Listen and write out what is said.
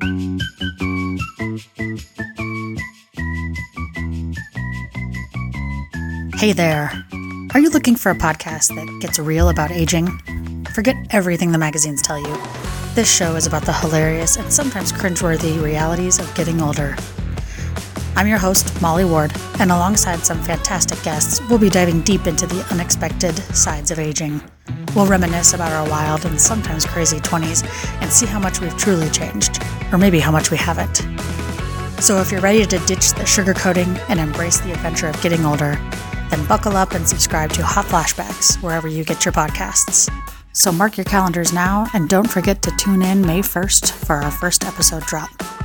Hey there. Are you looking for a podcast that gets real about aging? Forget everything the magazines tell you. This show is about the hilarious and sometimes cringeworthy realities of getting older. I'm your host, Molly Ward, and alongside some fantastic guests, we'll be diving deep into the unexpected sides of aging. We'll reminisce about our wild and sometimes crazy 20s and see how much we've truly changed, or maybe how much we haven't. So if you're ready to ditch the sugarcoating and embrace the adventure of getting older, then buckle up and subscribe to Hot Flashbacks wherever you get your podcasts. So mark your calendars now and don't forget to tune in May 1st for our first episode drop.